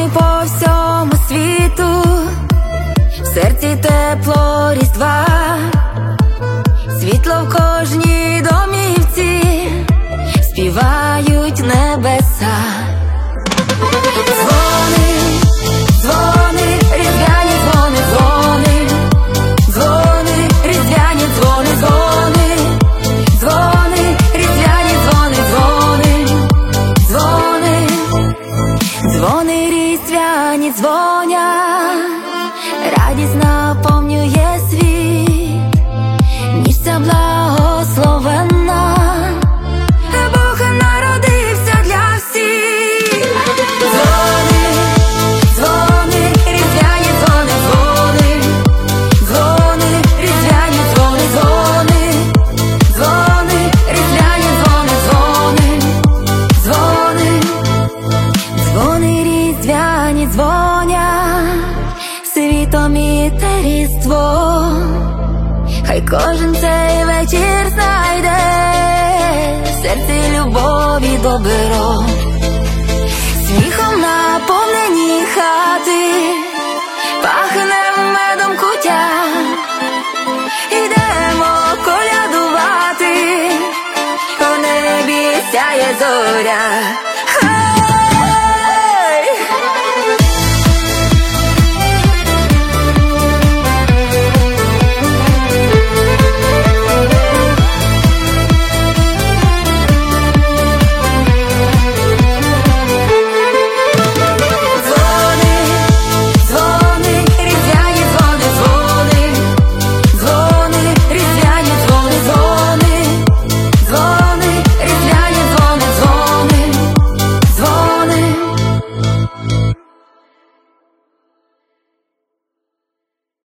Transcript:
Дзвони по всьому світу, в серці тепло Різдва, світло в кожній домівці, співають небеса. Дзвони, дзвони, різдвяні дзвони, дзвони, дзвони, різдвяні дзвони, дзвони, дзвони, різдвяні дзвони, дзвони, дзвони, дзвони різдвяні дзвонять, радість наповнює світ, ніч ця благословенна, Бог народився для всіх. Дзвони, дзвони, різдвяні дзвони, дзвони, дзвони, різдвяні дзвони, дзвони, дзвони, різдвяні дзвони, дзвони, дзвони, дзвони різдвяні дзвонять, світом і те Різдво. Хай кожен цей вечір знайде в серці любові добро, сміхом наповнені хати, пахне медом куття. Ідемо колядувати, у небі сяє зоря.